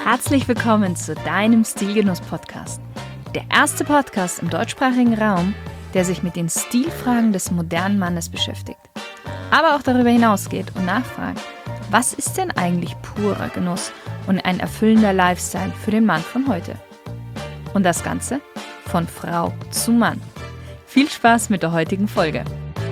Herzlich willkommen zu deinem Stilgenuss-Podcast. Der erste Podcast im deutschsprachigen Raum, der sich mit den Stilfragen des modernen Mannes beschäftigt. Aber auch darüber hinausgeht und nachfragt, was ist denn eigentlich purer Genuss und ein erfüllender Lifestyle für den Mann von heute? Und das Ganze von Frau zu Mann. Viel Spaß mit der heutigen Folge.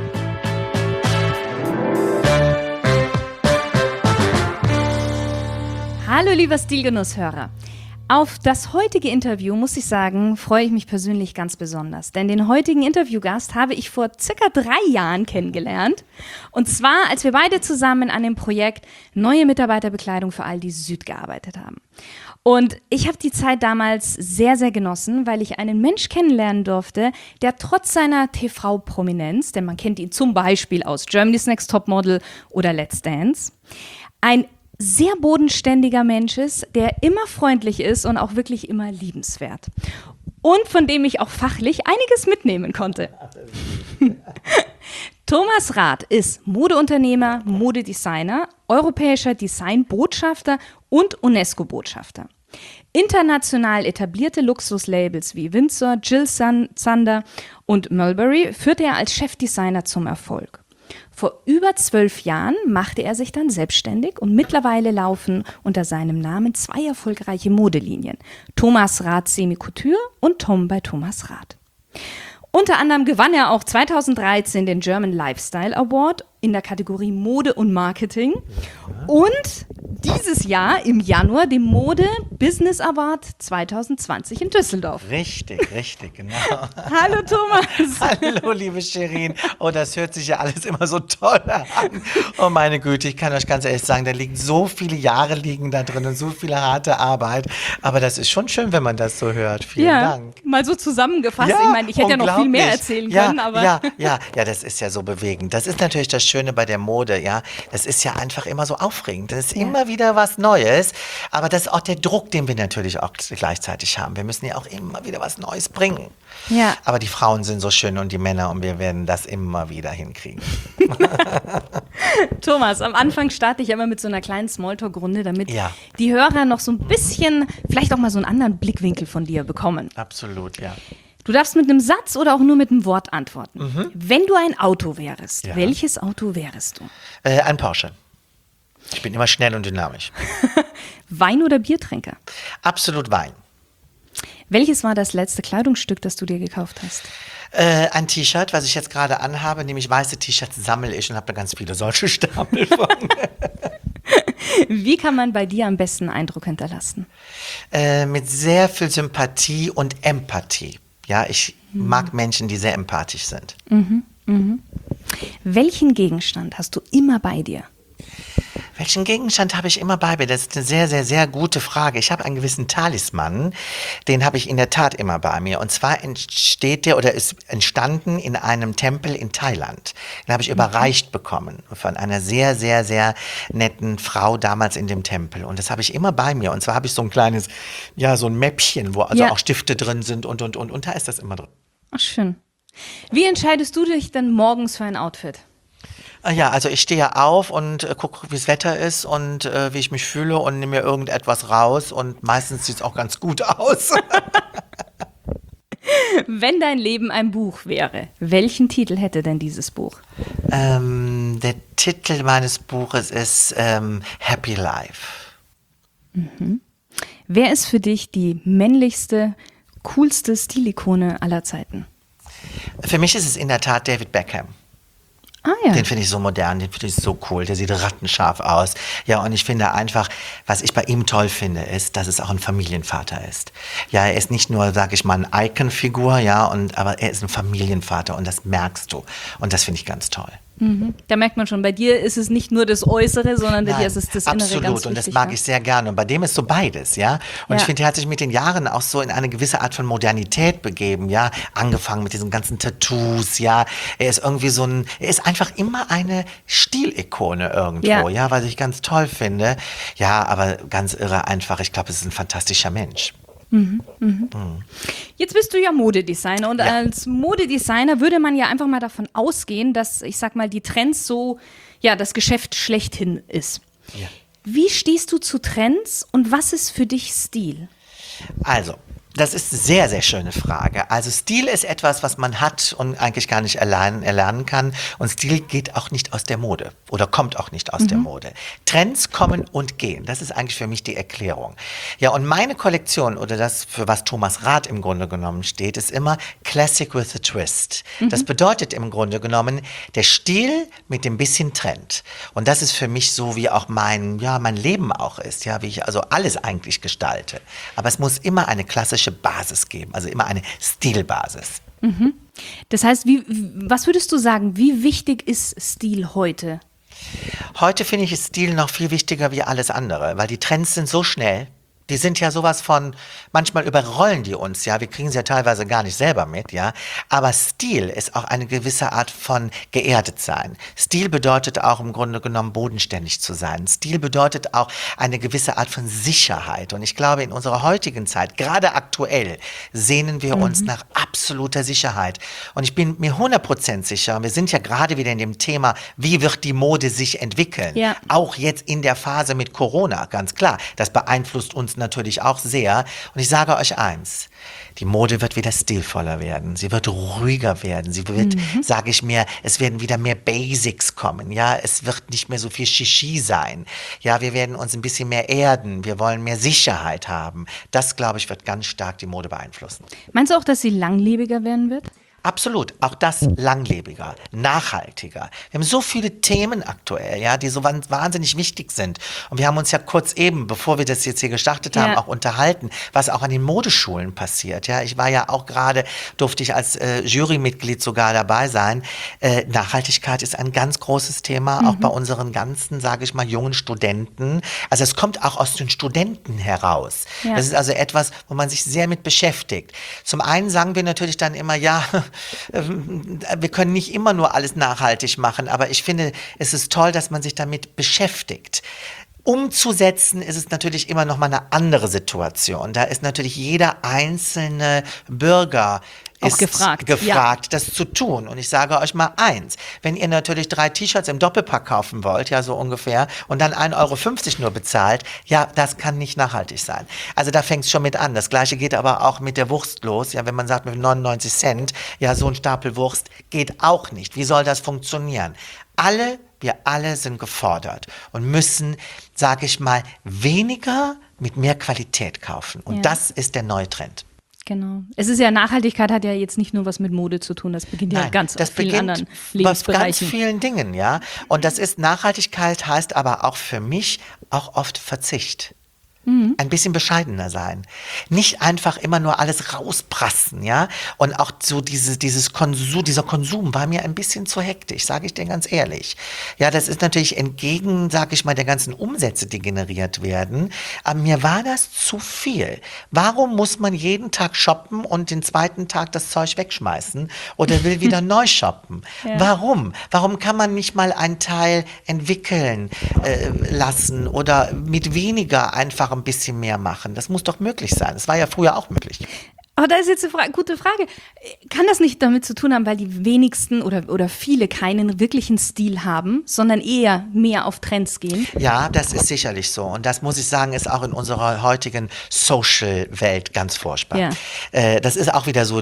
Hallo lieber Stilgenusshörer. Auf das heutige Interview, muss ich sagen, freue ich mich persönlich ganz besonders. Denn den heutigen Interviewgast habe ich vor circa 3 Jahren kennengelernt. Und zwar, als wir beide zusammen an dem Projekt Neue Mitarbeiterbekleidung für Aldi Süd gearbeitet haben. Und ich habe die Zeit damals sehr, sehr genossen, weil ich einen Mensch kennenlernen durfte, der trotz seiner TV-Prominenz, denn man kennt ihn zum Beispiel aus Germany's Next Topmodel oder Let's Dance, ein sehr bodenständiger Mensch ist, der immer freundlich ist und auch wirklich immer liebenswert. Und von dem ich auch fachlich einiges mitnehmen konnte. Thomas Rath ist Modeunternehmer, Modedesigner, europäischer Designbotschafter und UNESCO-Botschafter. International etablierte Luxuslabels wie Windsor, Jill Sander und Mulberry führte er als Chefdesigner zum Erfolg. Vor über 12 Jahren machte er sich dann selbstständig und mittlerweile laufen unter seinem Namen 2 erfolgreiche Modelinien. Thomas Rath Semi Couture und Tom bei Thomas Rath. Unter anderem gewann er auch 2013 den German Lifestyle Award in der Kategorie Mode und Marketing und dieses Jahr im Januar den Mode Business Award 2020 in Düsseldorf. Richtig, genau. Hallo Thomas. Hallo liebe Shirin. Oh, das hört sich ja alles immer so toll an. Oh meine Güte, ich kann euch ganz ehrlich sagen, da liegen so viele Jahre liegen da drin und so viele harte Arbeit. Aber das ist schon schön, wenn man das so hört. Vielen Dank. Mal so zusammengefasst. Ja, ich meine, ich hätte ja noch viel mehr erzählen können. Aber Ja, das ist ja so bewegend. Das ist natürlich das Schöne bei der Mode, ja. Das ist ja einfach immer so aufregend. Das ist immer wieder was Neues. Aber das ist auch der Druck, den wir natürlich auch gleichzeitig haben. Wir müssen ja auch immer wieder was Neues bringen. Ja. Aber die Frauen sind so schön und die Männer und wir werden das immer wieder hinkriegen. Thomas, am Anfang starte ich immer mit so einer kleinen Smalltalk-Runde, damit Ja. die Hörer noch so ein bisschen, vielleicht auch mal so einen anderen Blickwinkel von dir bekommen. Absolut, ja. Du darfst mit einem Satz oder auch nur mit einem Wort antworten. Wenn du ein Auto wärst, Ja. welches Auto wärst du? Ein Porsche. Ich bin immer schnell und dynamisch. Wein- oder Biertrinker? Absolut Wein. Welches war das letzte Kleidungsstück, das du dir gekauft hast? Ein T-Shirt, was ich jetzt gerade anhabe, nämlich weiße T-Shirts sammle ich und habe da ganz viele solche Stapel von. Wie kann man bei dir am besten Eindruck hinterlassen? Mit sehr viel Sympathie und Empathie. Ja, ich mag Menschen, die sehr empathisch sind. Welchen Gegenstand hast du immer bei dir? Welchen Gegenstand habe ich immer bei mir? Das ist eine sehr, sehr, sehr gute Frage. Ich habe einen gewissen Talisman, den habe ich in der Tat immer bei mir. Und zwar ist entstanden in einem Tempel in Thailand. Den habe ich überreicht bekommen von einer sehr, sehr, sehr netten Frau damals in dem Tempel. Und das habe ich immer bei mir. Und zwar habe ich so ein kleines, so ein Mäppchen, wo also auch Stifte drin sind und da ist das immer drin. Ach, schön. Wie entscheidest du dich denn morgens für ein Outfit? Ja, also ich stehe auf und gucke, wie das Wetter ist und wie ich mich fühle und nehme mir irgendetwas raus und meistens sieht es auch ganz gut aus. Wenn dein Leben ein Buch wäre, welchen Titel hätte denn dieses Buch? Der Titel meines Buches ist Happy Life. Wer ist für dich die männlichste, coolste Stilikone aller Zeiten? Für mich ist es in der Tat David Beckham. Ah ja. Den finde ich so modern, den finde ich so cool, der sieht rattenscharf aus. Ja, und ich finde einfach, was ich bei ihm toll finde, ist, dass es auch ein Familienvater ist. Ja, er ist nicht nur, sage ich mal, eine Icon-Figur, aber er ist ein Familienvater und das merkst du. Und das finde ich ganz toll. Da merkt man schon, bei dir ist es nicht nur das Äußere, sondern bei dir ist es das Innere absolut. ganz wichtig. Und das mag ich sehr gerne. Und bei dem ist so beides, ja. Und ich finde, er hat sich mit den Jahren auch so in eine gewisse Art von Modernität begeben, ja. Angefangen mit diesen ganzen Tattoos, ja. Er ist irgendwie er ist einfach immer eine Stilikone irgendwo, ja, was ich ganz toll finde. Ja, aber ganz irre einfach. Ich glaube, es ist ein fantastischer Mensch. Jetzt bist du ja Modedesigner und als Modedesigner würde man ja einfach mal davon ausgehen, dass, ich sag mal, die Trends so, das Geschäft schlechthin ist. Ja. Wie stehst du zu Trends und was ist für dich Stil? Also, das ist eine sehr, sehr schöne Frage. Also Stil ist etwas, was man hat und eigentlich gar nicht erlernen kann. Und Stil geht auch nicht aus der Mode oder kommt auch nicht aus der Mode. Trends kommen und gehen. Das ist eigentlich für mich die Erklärung. Ja, und meine Kollektion oder das, für was Thomas Rath im Grunde genommen steht, ist immer Classic with a Twist. Das bedeutet im Grunde genommen der Stil mit dem bisschen Trend. Und das ist für mich so, wie auch mein Leben auch ist, ja, wie ich also alles eigentlich gestalte. Aber es muss immer eine klassische Basis geben, also immer eine Stilbasis. Das heißt, was würdest du sagen, wie wichtig ist Stil heute? Heute finde ich Stil noch viel wichtiger wie alles andere, weil die Trends sind so schnell. Die sind ja sowas von, manchmal überrollen die uns, ja, wir kriegen sie ja teilweise gar nicht selber mit, ja, aber Stil ist auch eine gewisse Art von geerdet sein. Stil bedeutet auch im Grunde genommen bodenständig zu sein. Stil bedeutet auch eine gewisse Art von Sicherheit und ich glaube, in unserer heutigen Zeit, gerade aktuell, sehnen wir uns nach absoluter Sicherheit und ich bin mir 100% sicher, wir sind ja gerade wieder in dem Thema, wie wird die Mode sich entwickeln, auch jetzt in der Phase mit Corona, ganz klar, das beeinflusst uns natürlich auch sehr. Und ich sage euch eins, die Mode wird wieder stilvoller werden. Sie wird ruhiger werden. Sie wird, sage ich mir, es werden wieder mehr Basics kommen. Ja, es wird nicht mehr so viel Shishi sein. Ja, wir werden uns ein bisschen mehr erden. Wir wollen mehr Sicherheit haben. Das, glaube ich, wird ganz stark die Mode beeinflussen. Meinst du auch, dass sie langlebiger werden wird? Absolut, auch das langlebiger, nachhaltiger. Wir haben so viele Themen aktuell, ja, die so wahnsinnig wichtig sind. Und wir haben uns ja kurz eben, bevor wir das jetzt hier gestartet haben, auch unterhalten, was auch an den Modeschulen passiert. Ja, ich war ja auch gerade, durfte ich als Jurymitglied sogar dabei sein. Nachhaltigkeit ist ein ganz großes Thema, auch bei unseren ganzen, sage ich mal, jungen Studenten. Also es kommt auch aus den Studenten heraus. Ja. Das ist also etwas, wo man sich sehr mit beschäftigt. Zum einen sagen wir natürlich dann immer, ja, wir können nicht immer nur alles nachhaltig machen, aber ich finde, es ist toll, dass man sich damit beschäftigt. Umzusetzen ist es natürlich immer noch mal eine andere Situation. Da ist natürlich jeder einzelne Bürger ist gefragt, das zu tun. Und ich sage euch mal eins, wenn ihr natürlich 3 T-Shirts im Doppelpack kaufen wollt, ja so ungefähr, und dann 1,50 € nur bezahlt, ja, das kann nicht nachhaltig sein. Also da fängt es schon mit an. Das Gleiche geht aber auch mit der Wurst los. Ja, wenn man sagt mit 99 Cent, ja, so ein Stapel Wurst geht auch nicht. Wie soll das funktionieren? Wir alle sind gefordert und müssen, sage ich mal, weniger mit mehr Qualität kaufen. Und das ist der neue Trend. Genau. Es ist ja, Nachhaltigkeit hat ja jetzt nicht nur was mit Mode zu tun, das beginnt ja ganz auf vielen anderen Lebensbereichen. Ganz vielen Dingen, ja. Und das ist, Nachhaltigkeit heißt aber auch für mich auch oft Verzicht. Ein bisschen bescheidener sein. Nicht einfach immer nur alles rausprassen, ja. Und auch so dieser Konsum war mir ein bisschen zu hektisch, sage ich dir ganz ehrlich. Ja, das ist natürlich entgegen, sage ich mal, der ganzen Umsätze, die generiert werden. Aber mir war das zu viel. Warum muss man jeden Tag shoppen und den zweiten Tag das Zeug wegschmeißen oder will wieder neu shoppen? Ja. Warum? Warum kann man nicht mal einen Teil entwickeln lassen oder mit weniger einfach ein bisschen mehr machen? Das muss doch möglich sein. Das war ja früher auch möglich. Aber da ist jetzt eine gute Frage. Kann das nicht damit zu tun haben, weil die wenigsten oder viele keinen wirklichen Stil haben, sondern eher mehr auf Trends gehen? Ja, das ist sicherlich so. Und das, muss ich sagen, ist auch in unserer heutigen Social-Welt ganz furchtbar. Ja. Das ist auch wieder so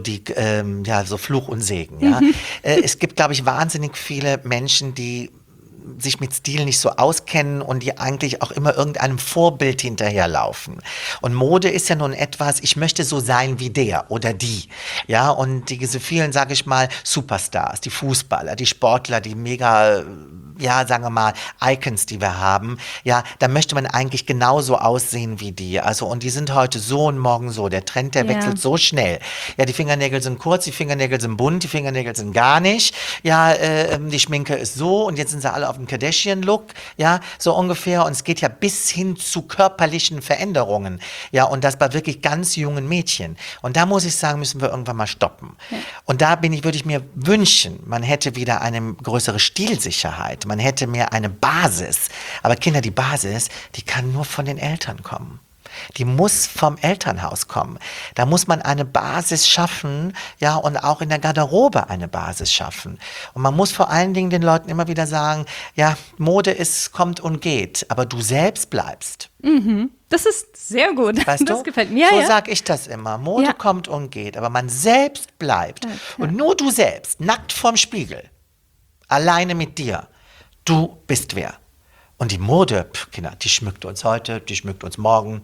so Fluch und Segen. Ja? Es gibt, glaube ich, wahnsinnig viele Menschen, die sich mit Stil nicht so auskennen und die eigentlich auch immer irgendeinem Vorbild hinterherlaufen. Und Mode ist ja nun etwas, ich möchte so sein wie der oder die. Ja, und diese vielen, sage ich mal, Superstars, die Fußballer, die Sportler, die mega, ja, sagen wir mal, Icons, die wir haben, ja, da möchte man eigentlich genauso aussehen wie die. Also, und die sind heute so und morgen so. Der Trend, der wechselt so schnell. Ja, die Fingernägel sind kurz, die Fingernägel sind bunt, die Fingernägel sind gar nicht. Ja, die Schminke ist so und jetzt sind sie alle auf dem Kardashian-Look, ja, so ungefähr. Und es geht ja bis hin zu körperlichen Veränderungen. Ja, und das bei wirklich ganz jungen Mädchen. Und da muss ich sagen, müssen wir irgendwann mal stoppen. Ja. Und da würde ich mir wünschen, man hätte wieder eine größere Stilsicherheit. Man hätte mehr eine Basis. Aber Kinder, die Basis, die kann nur von den Eltern kommen. Die muss vom Elternhaus kommen. Da muss man eine Basis schaffen, ja, und auch in der Garderobe eine Basis schaffen. Und man muss vor allen Dingen den Leuten immer wieder sagen, ja, Mode kommt und geht, aber du selbst bleibst. Das ist sehr gut. Weißt Das du? gefällt mir. So Ja. sag ich das immer. Mode kommt und geht, aber man selbst bleibt. Ja. Und nur du selbst, nackt vorm Spiegel, alleine mit dir, du bist wer. Und die Mode, Kinder, die schmückt uns heute, die schmückt uns morgen.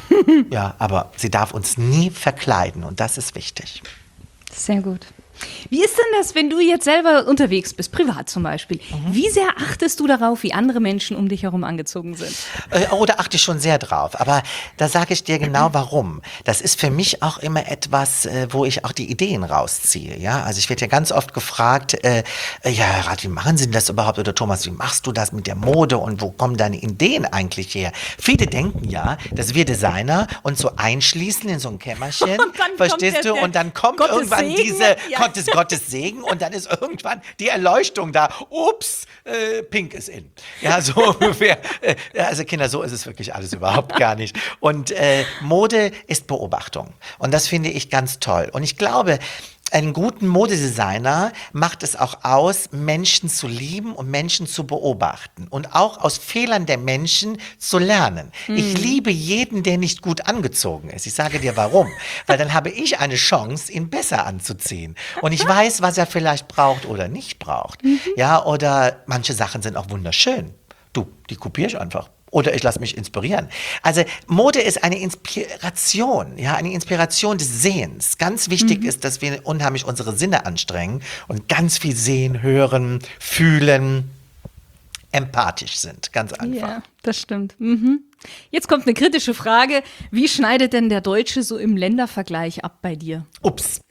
Ja, aber sie darf uns nie verkleiden und das ist wichtig. Sehr gut. Wie ist denn das, wenn du jetzt selber unterwegs bist, privat zum Beispiel? Wie sehr achtest du darauf, wie andere Menschen um dich herum angezogen sind? Oh, da achte ich schon sehr drauf. Aber da sage ich dir genau warum. Das ist für mich auch immer etwas, wo ich auch die Ideen rausziehe. Ja, also ich werde ja ganz oft gefragt, ja, Herr Rath, wie machen Sie denn das überhaupt? Oder Thomas, wie machst du das mit der Mode und wo kommen deine Ideen eigentlich her? Viele denken ja, dass wir Designer uns so einschließen in so ein Kämmerchen, verstehst du? Und dann kommt Gottes irgendwann Segen. diese Ja. Gottes Segen und dann ist irgendwann die Erleuchtung da. Ups, Pink ist in. Ja, so ungefähr. Also Kinder, so ist es wirklich alles überhaupt gar nicht. Und Mode ist Beobachtung. Und das finde ich ganz toll. Und ich glaube, einen guten Modedesigner macht es auch aus, Menschen zu lieben und Menschen zu beobachten und auch aus Fehlern der Menschen zu lernen. Ich liebe jeden, der nicht gut angezogen ist. Ich sage dir warum. Weil dann habe ich eine Chance, ihn besser anzuziehen. Und ich weiß, was er vielleicht braucht oder nicht braucht. Ja, oder manche Sachen sind auch wunderschön. Du, die kopiere ich einfach. Oder ich lasse mich inspirieren. Also Mode ist eine Inspiration, ja, eine Inspiration des Sehens. Ganz wichtig ist, dass wir unheimlich unsere Sinne anstrengen und ganz viel sehen, hören, fühlen, empathisch sind. Ganz einfach. Ja, das stimmt. Jetzt kommt eine kritische Frage. Wie schneidet denn der Deutsche so im Ländervergleich ab bei dir? Ups.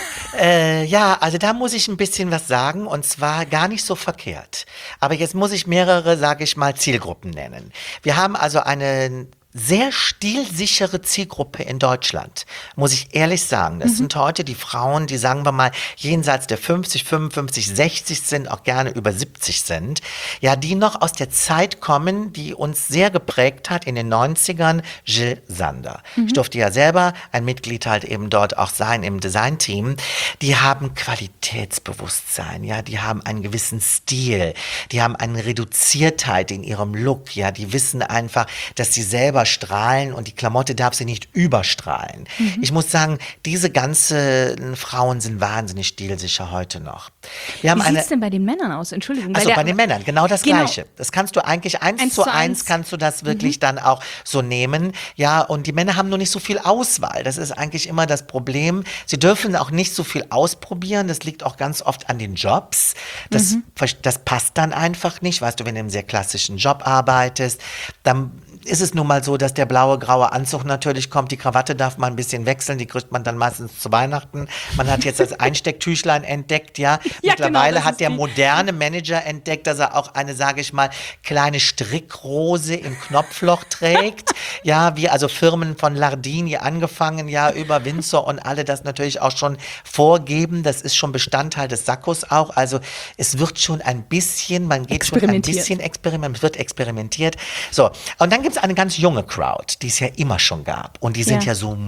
Ja, also da muss ich ein bisschen was sagen und zwar gar nicht so verkehrt. Aber jetzt muss ich mehrere, sage ich mal, Zielgruppen nennen. Wir haben also eine sehr stilsichere Zielgruppe in Deutschland, muss ich ehrlich sagen. Das sind heute die Frauen, die, sagen wir mal, jenseits der 50, 55, 60 sind, auch gerne über 70 sind, ja, die noch aus der Zeit kommen, die uns sehr geprägt hat in den 90ern, Jill Sander. Ich durfte ja selber ein Mitglied halt eben dort auch sein im Designteam. Die haben Qualitätsbewusstsein, ja, die haben einen gewissen Stil, die haben eine Reduziertheit in ihrem Look, ja, die wissen einfach, dass sie selber strahlen und die Klamotte darf sie nicht überstrahlen. Ich muss sagen, diese ganzen Frauen sind wahnsinnig stilsicher heute noch. Wir haben Wie sieht es denn bei den Männern aus? Entschuldigung. Also bei den Männern, genau das Genau. Gleiche. Das kannst du eigentlich eins zu eins kannst du das wirklich dann auch so nehmen. Ja, und die Männer haben nur nicht so viel Auswahl. Das ist eigentlich immer das Problem. Sie dürfen auch nicht so viel ausprobieren. Das liegt auch ganz oft an den Jobs. Das passt dann einfach nicht. Weißt du, wenn du in einem sehr klassischen Job arbeitest, dann ist es nun mal so, dass der blaue, graue Anzug natürlich kommt. Die Krawatte darf man ein bisschen wechseln. Die kriegt man dann meistens zu Weihnachten. Man hat jetzt das Einstecktüchlein entdeckt, ja. Ja, Mittlerweile genau, das hat ist der die- moderne Manager entdeckt, dass er auch eine, sage ich mal, kleine Strickrose im Knopfloch trägt. Ja, wie also Firmen von Lardini angefangen, ja, über Windsor und alle das natürlich auch schon vorgeben. Das ist schon Bestandteil des Sakkos auch. Also es wird schon ein bisschen, man geht schon ein bisschen es wird experimentiert. So, und dann gibt es eine ganz junge Crowd, die es ja immer schon gab. Und die sind Ja. ja so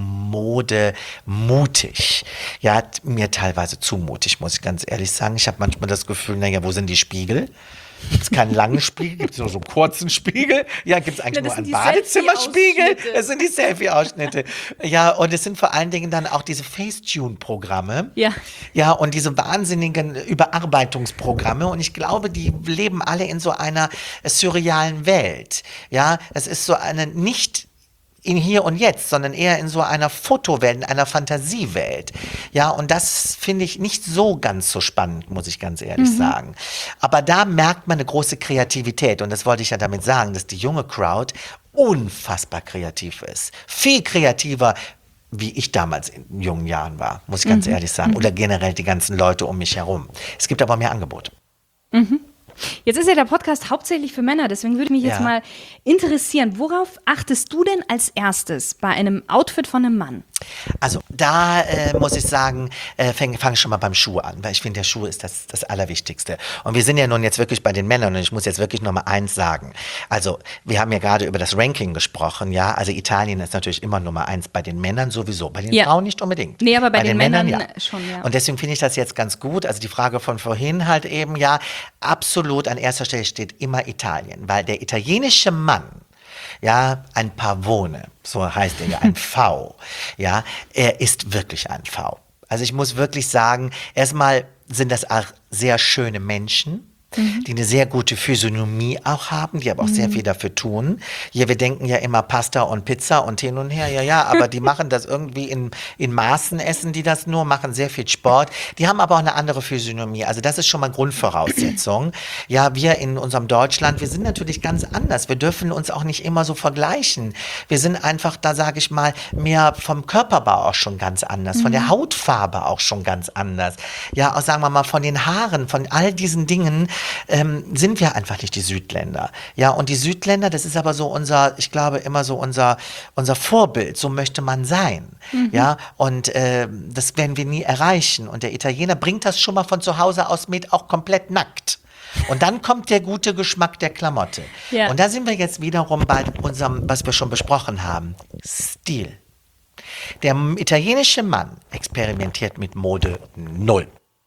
modemutig. Ja, mir teilweise zu mutig, muss ich ganz ehrlich sagen. Ich habe manchmal das Gefühl, naja, wo sind die Spiegel? Gibt es keinen langen Spiegel? Gibt es nur so einen kurzen Spiegel? Ja, gibt es eigentlich Ja, das nur einen sind die Badezimmerspiegel? Selfie-Ausschnitte. Das sind die Selfie-Ausschnitte. Ja, und es sind vor allen Dingen dann auch diese Facetune-Programme. Ja. Ja, und diese wahnsinnigen Überarbeitungsprogramme. Und ich glaube, die leben alle in so einer surrealen Welt. Ja, es ist so eine nicht in Hier und Jetzt, sondern eher in so einer Fotowelt, in einer Fantasiewelt. Ja, und das finde ich nicht so ganz so spannend, muss ich ganz ehrlich sagen. Aber da merkt man eine große Kreativität. Und das wollte ich ja damit sagen, dass die junge Crowd unfassbar kreativ ist. Viel kreativer, wie ich damals in jungen Jahren war, muss ich ganz ehrlich sagen. Oder generell die ganzen Leute um mich herum. Es gibt aber mehr Angebot. Jetzt ist ja der Podcast hauptsächlich für Männer, deswegen würde mich jetzt mal interessieren, worauf achtest du denn als erstes bei einem Outfit von einem Mann? Also da muss ich sagen, fange ich schon mal beim Schuh an, weil ich finde, der Schuh ist das Allerwichtigste. Und wir sind ja nun jetzt wirklich bei den Männern und ich muss jetzt wirklich noch mal eins sagen. Also wir haben ja gerade über das Ranking gesprochen, ja. Also Italien ist natürlich immer Nummer 1 bei den Männern sowieso, bei den Frauen nicht unbedingt. Nee, aber bei den Männern schon, ja. Und deswegen finde ich das jetzt ganz gut. Also die Frage von vorhin halt eben, ja, absolut an erster Stelle steht immer Italien, weil der italienische Mann, ja, ein Pavone, so heißt er ja, ein V, ja, er ist wirklich ein V. Also ich muss wirklich sagen, erstmal sind das auch sehr schöne Menschen, die eine sehr gute Physiognomie auch haben, die aber auch sehr viel dafür tun. Hier, wir denken ja immer Pasta und Pizza und hin und her, ja, aber die machen das irgendwie in Maßen, essen die das nur, machen sehr viel Sport. Die haben aber auch eine andere Physiognomie, also das ist schon mal Grundvoraussetzung. Ja, wir in unserem Deutschland, wir sind natürlich ganz anders, wir dürfen uns auch nicht immer so vergleichen. Wir sind einfach, da sage ich mal, mehr vom Körperbau auch schon ganz anders, von der Hautfarbe auch schon ganz anders. Ja, auch sagen wir mal von den Haaren, von all diesen Dingen, sind wir einfach nicht die Südländer. Ja, und die Südländer, das ist aber so ich glaube, immer so unser Vorbild, so möchte man sein. Ja, und das werden wir nie erreichen. Und der Italiener bringt das schon mal von zu Hause aus mit, auch komplett nackt. Und dann kommt der gute Geschmack der Klamotte. Ja. Und da sind wir jetzt wiederum bei unserem, was wir schon besprochen haben, Stil. Der italienische Mann experimentiert mit Mode null.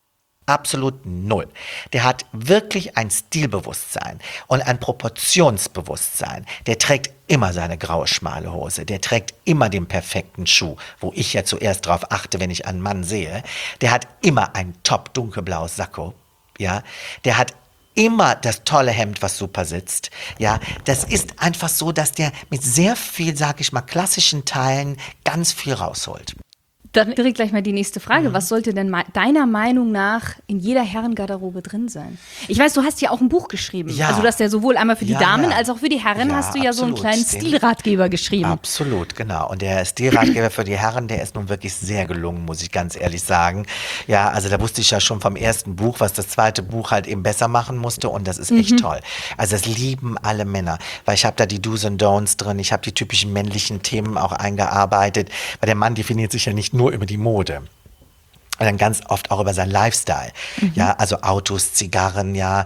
Absolut null. Der hat wirklich ein Stilbewusstsein und ein Proportionsbewusstsein. Der trägt immer seine graue schmale Hose. Der trägt immer den perfekten Schuh, wo ich ja zuerst drauf achte, wenn ich einen Mann sehe. Der hat immer ein top dunkelblaues Sakko. Ja, der hat immer das tolle Hemd, was super sitzt. Ja, das ist einfach so, dass der mit sehr viel, sag ich mal, klassischen Teilen ganz viel rausholt. Dann direkt gleich mal die nächste Frage. Was sollte denn deiner Meinung nach in jeder Herrengarderobe drin sein? Ich weiß, du hast ja auch ein Buch geschrieben. Ja. Also du hast ja sowohl einmal für die Damen als auch für die Herren hast du ja so einen kleinen Stilratgeber geschrieben. Absolut, genau. Und der Stilratgeber für die Herren, der ist nun wirklich sehr gelungen, muss ich ganz ehrlich sagen. Ja, also da wusste ich ja schon vom ersten Buch, was das zweite Buch halt eben besser machen musste und das ist echt toll. Also das lieben alle Männer, weil ich habe da die Do's und Don'ts drin, ich habe die typischen männlichen Themen auch eingearbeitet, weil der Mann definiert sich ja nicht nur über die Mode. Und dann ganz oft auch über seinen Lifestyle. Ja, also Autos, Zigarren, ja,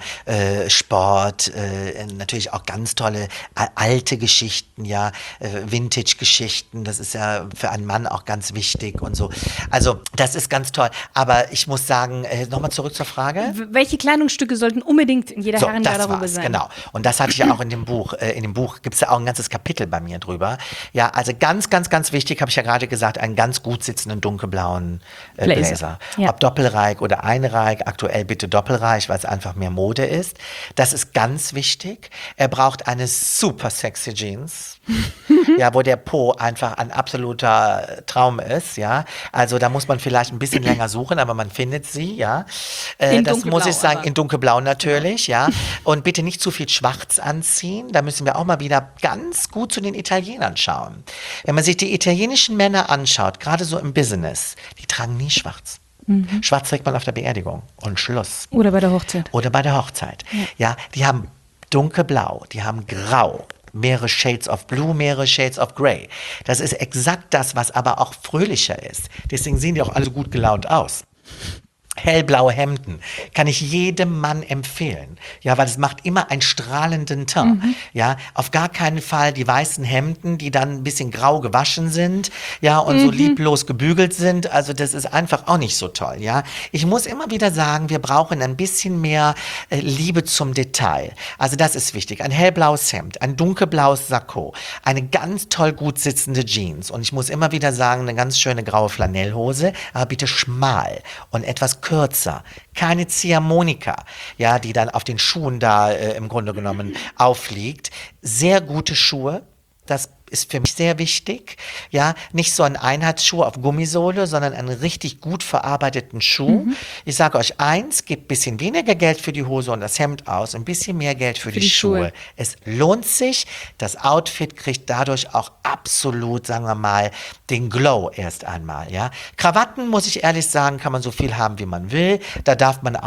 Sport, natürlich auch ganz tolle alte Geschichten, ja, Vintage-Geschichten. Das ist ja für einen Mann auch ganz wichtig und so. Also das ist ganz toll. Aber ich muss sagen, nochmal zurück zur Frage. Welche Kleidungsstücke sollten unbedingt in jeder Herrengarderobe sein? Genau. Und das hatte ich ja auch in dem Buch. In dem Buch gibt es ja auch ein ganzes Kapitel bei mir drüber. Ja, also ganz, ganz, ganz wichtig, habe ich ja gerade gesagt, einen ganz gut sitzenden dunkelblauen Blazer. Ja. Ob doppelreich oder einreich, aktuell bitte doppelreich, weil es einfach mehr Mode ist. Das ist ganz wichtig. Er braucht eine super sexy Jeans, ja, wo der Po einfach ein absoluter Traum ist, ja. Also da muss man vielleicht ein bisschen länger suchen, aber man findet sie, ja. Das muss ich sagen, in dunkelblau natürlich, ja. Und bitte nicht zu viel schwarz anziehen. Da müssen wir auch mal wieder ganz gut zu den Italienern schauen. Wenn man sich die italienischen Männer anschaut, gerade so im Business, die tragen nie schwarz. Schwarz trägt man auf der Beerdigung und Schluss. Oder bei der Hochzeit. Oder bei der Hochzeit. Ja, die haben dunkelblau, die haben grau, mehrere Shades of Blue, mehrere Shades of Grey. Das ist exakt das, was aber auch fröhlicher ist. Deswegen sehen die auch alle gut gelaunt aus. Hellblaue Hemden kann ich jedem Mann empfehlen, ja, weil es macht immer einen strahlenden Teint, ja, auf gar keinen Fall die weißen Hemden, die dann ein bisschen grau gewaschen sind, ja, und so lieblos gebügelt sind, also das ist einfach auch nicht so toll, ja. Ich muss immer wieder sagen, wir brauchen ein bisschen mehr Liebe zum Detail, also das ist wichtig, ein hellblaues Hemd, ein dunkelblaues Sakko, eine ganz toll gut sitzende Jeans und ich muss immer wieder sagen, eine ganz schöne graue Flanellhose, aber bitte schmal und etwas kürzer, keine Ziehharmonika, ja, die dann auf den Schuhen da im Grunde genommen aufliegt. Sehr gute Schuhe, das ist für mich sehr wichtig, ja, nicht so ein Einheitsschuh auf Gummisohle, sondern einen richtig gut verarbeiteten Schuh. Ich sage euch eins, gebt ein bisschen weniger Geld für die Hose und das Hemd aus, ein bisschen mehr Geld für die Schuhe. Es lohnt sich, das Outfit kriegt dadurch auch absolut, sagen wir mal, den Glow erst einmal, ja. Krawatten, muss ich ehrlich sagen, kann man so viel haben, wie man will, da darf man auch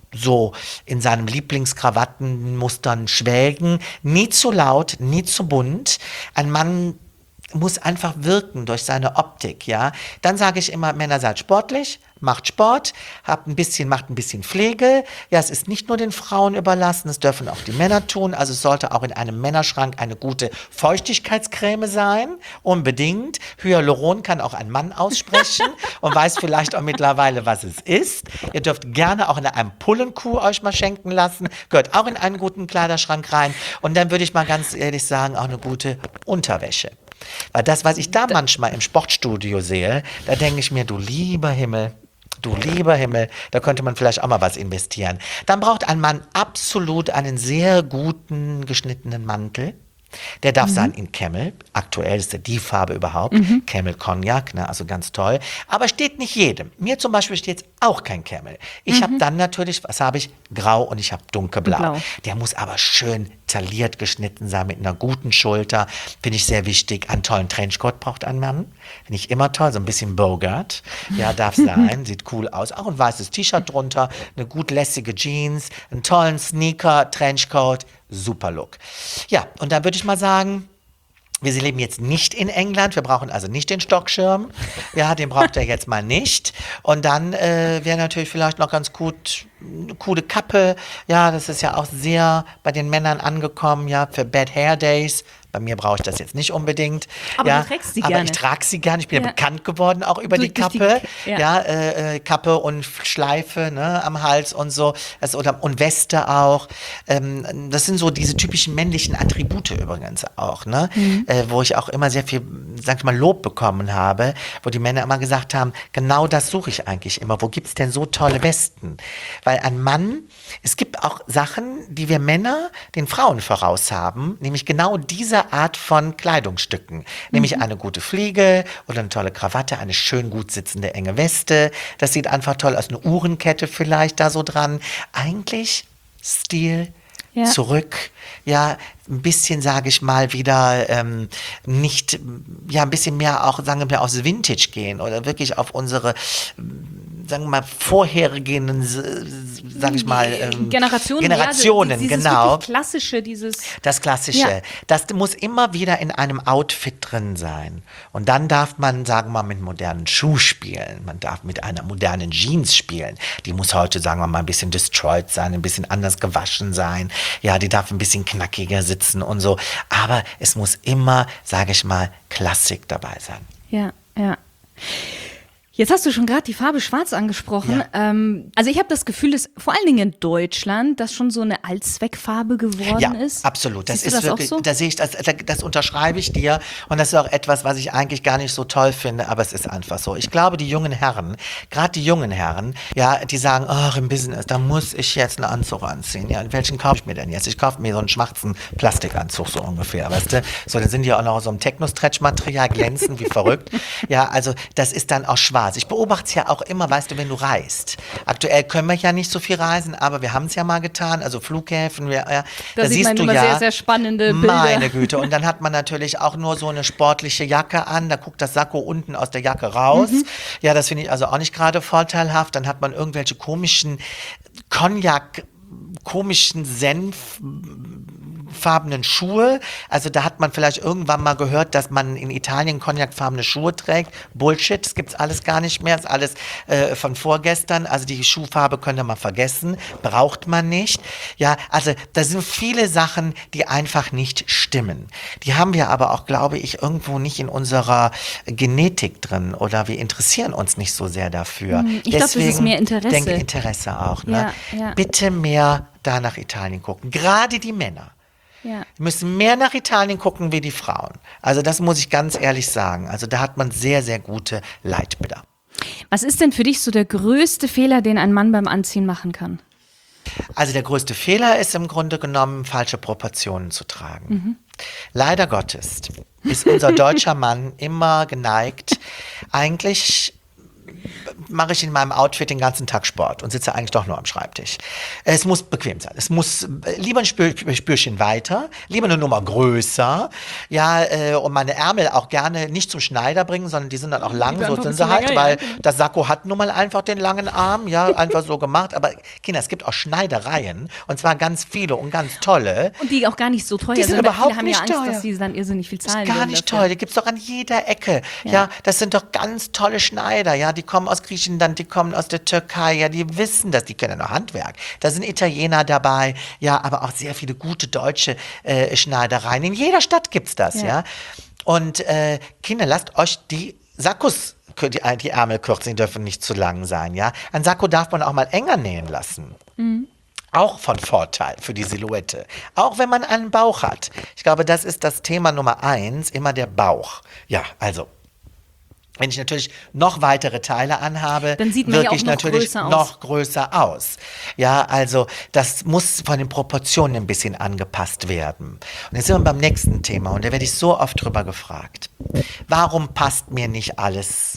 so in seinem Lieblingskrawattenmustern schwelgen. Nie zu laut, nie zu bunt. Ein Mann muss einfach wirken durch seine Optik, ja. Dann sage ich immer, Männer seid sportlich, macht Sport, macht ein bisschen Pflege. Ja, es ist nicht nur den Frauen überlassen, es dürfen auch die Männer tun. Also es sollte auch in einem Männerschrank eine gute Feuchtigkeitscreme sein, unbedingt. Hyaluron kann auch ein Mann aussprechen und weiß vielleicht auch mittlerweile, was es ist. Ihr dürft gerne auch eine Ampullenkuh euch mal schenken lassen, gehört auch in einen guten Kleiderschrank rein. Und dann würde ich mal ganz ehrlich sagen, auch eine gute Unterwäsche. Weil das, was ich da manchmal im Sportstudio sehe, da denke ich mir, du lieber Himmel, da könnte man vielleicht auch mal was investieren. Dann braucht ein Mann absolut einen sehr guten geschnittenen Mantel. Der darf sein in Camel, aktuell ist die Farbe überhaupt, Camel Cognac, ne, also ganz toll. Aber steht nicht jedem. Mir zum Beispiel steht auch kein Camel. Ich habe dann natürlich, was habe ich? Grau und ich habe dunkelblau. Blau. Der muss aber schön tailliert geschnitten sein, mit einer guten Schulter. Finde ich sehr wichtig. Einen tollen Trenchcoat braucht ein Mann. Finde ich immer toll, so ein bisschen Bogart. Ja, darf sein, sieht cool aus. Auch ein weißes T-Shirt drunter, eine gut lässige Jeans, einen tollen Sneaker, Trenchcoat. Super Look. Ja, und dann würde ich mal sagen, wir leben jetzt nicht in England, wir brauchen also nicht den Stockschirm. Ja, den braucht er jetzt mal nicht. Und dann wäre natürlich vielleicht noch ganz gut eine coole Kappe. Ja, das ist ja auch sehr bei den Männern angekommen, ja, für Bad Hair Days. Bei mir brauche ich das jetzt nicht unbedingt. Aber ja, du trägst sie aber gerne. ich trage sie gerne. Ich bin ja bekannt geworden auch über die Kappe. Kappe und Schleife, ne, am Hals und so. Und Weste auch. Das sind so diese typischen männlichen Attribute übrigens auch, ne? Wo ich auch immer sehr viel, sag ich mal, Lob bekommen habe, wo die Männer immer gesagt haben, genau das suche ich eigentlich immer. Wo gibt's denn so tolle Westen? Weil ein Mann, es gibt auch Sachen, die wir Männer den Frauen voraus haben, nämlich genau diese Art von Kleidungsstücken. Nämlich eine gute Fliege oder eine tolle Krawatte, eine schön gut sitzende enge Weste. Das sieht einfach toll aus. Eine Uhrenkette vielleicht da so dran. Eigentlich Stil, zurück, ja, ein bisschen, sage ich mal, wieder nicht, ja, ein bisschen mehr auch, sagen wir, aufs Vintage gehen oder wirklich auf unsere, sagen wir mal, vorhergehenden, sage ich mal, Generationen, dieses genau. Klassische, Das Klassische. Ja. Das muss immer wieder in einem Outfit drin sein. Und dann darf man, sagen wir mal, mit modernen Schuh spielen. Man darf mit einer modernen Jeans spielen. Die muss heute, sagen wir mal, ein bisschen destroyed sein, ein bisschen anders gewaschen sein. Ja, die darf ein bisschen knackiger sitzen und so. Aber es muss immer, sage ich mal, Klassik dabei sein. Ja, ja. Jetzt hast du schon gerade die Farbe Schwarz angesprochen. Ja. Also ich habe das Gefühl, dass vor allen Dingen in Deutschland das schon so eine Allzweckfarbe geworden ist. Ja, absolut. Das Siehst ist du das wirklich, auch so? da sehe ich, das unterschreibe ich dir. Und das ist auch etwas, was ich eigentlich gar nicht so toll finde, aber es ist einfach so. Ich glaube, die jungen Herren, gerade die jungen Herren, ja, die sagen, ach, im Business, da muss ich jetzt einen Anzug anziehen. Ja, welchen kaufe ich mir denn jetzt? Ich kaufe mir so einen schwarzen Plastikanzug so ungefähr, weißt du? So, dann sind die auch noch aus so einem Techno-Stretch-Material, glänzen wie verrückt. Ja, also das ist dann auch schwarz. Ich beobachte es ja auch immer, weißt du, wenn du reist. Aktuell können wir ja nicht so viel reisen, aber wir haben es ja mal getan, also Flughäfen, da sieht siehst man du immer ja, sehr, sehr spannende Bilder. meine Güte. Und dann hat man natürlich auch nur so eine sportliche Jacke an, da guckt das Sakko unten aus der Jacke raus. Ja, das finde ich also auch nicht gerade vorteilhaft. Dann hat man irgendwelche komischen senffarbenen Schuhe. Also da hat man vielleicht irgendwann mal gehört, dass man in Italien cognacfarbene Schuhe trägt. Bullshit, das gibt's alles gar nicht mehr. Das ist alles von vorgestern. Also die Schuhfarbe könnt ihr mal vergessen. Braucht man nicht. Ja, also da sind viele Sachen, die einfach nicht stimmen. Die haben wir aber auch, glaube ich, irgendwo nicht in unserer Genetik drin oder wir interessieren uns nicht so sehr dafür. Ich glaube, das ist mehr Interesse. Denke Interesse auch. Ne? Ja. Bitte mehr da nach Italien gucken. Gerade die Männer. Ja. Wir müssen mehr nach Italien gucken wie die Frauen. Also das muss ich ganz ehrlich sagen. Also da hat man sehr, sehr gute Leitbilder. Was ist denn für dich so der größte Fehler, den ein Mann beim Anziehen machen kann? Also der größte Fehler ist im Grunde genommen, falsche Proportionen zu tragen. Leider Gottes ist unser deutscher Mann immer geneigt, eigentlich mache ich in meinem Outfit den ganzen Tag Sport und sitze eigentlich doch nur am Schreibtisch. Es muss bequem sein. Es muss lieber ein Spürchen weiter, lieber eine Nummer größer. Ja, und meine Ärmel auch gerne nicht zum Schneider bringen, sondern die sind dann auch lang, so sind sie halt, weil das Sakko hat nun mal einfach den langen Arm, ja, einfach so gemacht. Aber Kinder, es gibt auch Schneidereien und zwar ganz viele und ganz tolle. Und die auch gar nicht so teuer Die sind sind. überhaupt Viele haben nicht ja Angst, teuer. dass sie dann irrsinnig viel zahlen Gar würden nicht dafür. teuer, die gibt's doch an jeder Ecke. Ja, das sind doch ganz tolle Schneider, ja, die kommen aus Griechenland, die kommen aus der Türkei, ja, die wissen das, die können ja noch Handwerk. Da sind Italiener dabei, ja, aber auch sehr viele gute deutsche Schneidereien. In jeder Stadt gibt's das, ja. Und Kinder, lasst euch die Sakkos, die Ärmel kürzen, die dürfen nicht zu lang sein, ja. Ein Sakko darf man auch mal enger nähen lassen. Auch von Vorteil für die Silhouette. Auch wenn man einen Bauch hat. Ich glaube, das ist das Thema Nummer 1, immer der Bauch. Ja, also, wenn ich natürlich noch weitere Teile anhabe, dann sieht man ja auch ich noch natürlich größer aus. noch größer aus. Ja, also das muss von den Proportionen ein bisschen angepasst werden. Und jetzt sind wir beim nächsten Thema und da werde ich so oft drüber gefragt. Warum passt mir nicht alles?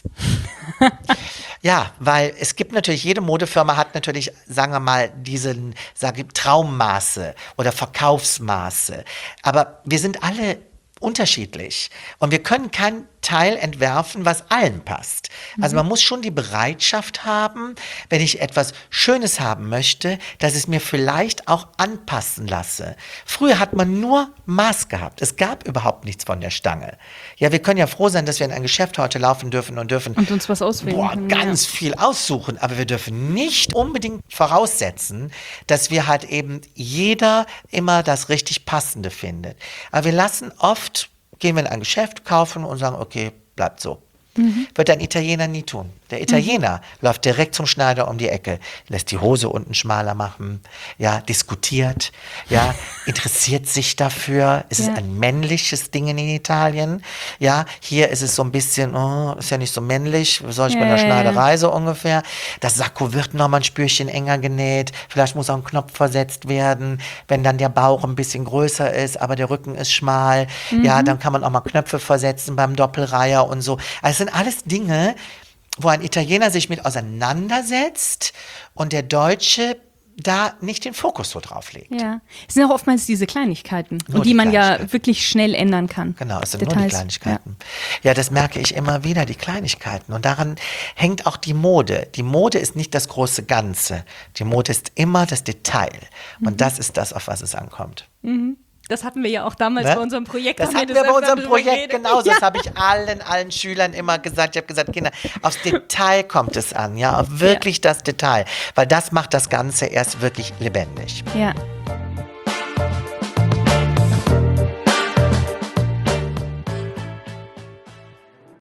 Ja, weil es gibt natürlich, jede Modefirma hat natürlich, sagen wir mal, diesen Traummaße oder Verkaufsmaße. Aber wir sind alle unterschiedlich und wir können kein Teil entwerfen, was allen passt. Also man muss schon die Bereitschaft haben, wenn ich etwas Schönes haben möchte, dass ich es mir vielleicht auch anpassen lasse. Früher hat man nur Maß gehabt. Es gab überhaupt nichts von der Stange. Ja, wir können ja froh sein, dass wir in ein Geschäft heute laufen dürfen und uns was auswählen können, ganz viel aussuchen. Aber wir dürfen nicht unbedingt voraussetzen, dass wir halt eben jeder immer das richtig Passende findet. Aber wir lassen oft, gehen wir in ein Geschäft, kaufen und sagen, okay, bleibt so. Wird ein Italiener nie tun. Der Italiener läuft direkt zum Schneider um die Ecke, lässt die Hose unten schmaler machen, ja, diskutiert, ja, interessiert sich dafür. Es ist ein männliches Ding in Italien. Ja, hier ist es so ein bisschen, oh, ist ja nicht so männlich, soll ich bei der Schneiderei so ungefähr. Das Sakko wird noch mal ein Spürchen enger genäht, vielleicht muss auch ein Knopf versetzt werden, wenn dann der Bauch ein bisschen größer ist, aber der Rücken ist schmal, ja, dann kann man auch mal Knöpfe versetzen beim Doppelreiher und so. Also sind alles Dinge, wo ein Italiener sich mit auseinandersetzt und der Deutsche da nicht den Fokus so drauf legt. Ja, es sind auch oftmals diese Kleinigkeiten, Nur und die die man ja Kleinigkeiten. wirklich schnell ändern kann. Genau, es sind nur die Details. Kleinigkeiten. Ja, das merke ich immer wieder, die Kleinigkeiten. Und daran hängt auch die Mode. Die Mode ist nicht das große Ganze. Die Mode ist immer das Detail. Und das ist das, auf was es ankommt. Das hatten wir ja auch damals bei unserem Projekt. Das haben hatten wir bei öfter unserem drüber Projekt geredet. genauso. Das habe ich allen Schülern immer gesagt. Ich habe gesagt, Kinder, aufs Detail kommt es an, ja, auf wirklich das Detail. Weil das macht das Ganze erst wirklich lebendig. Ja.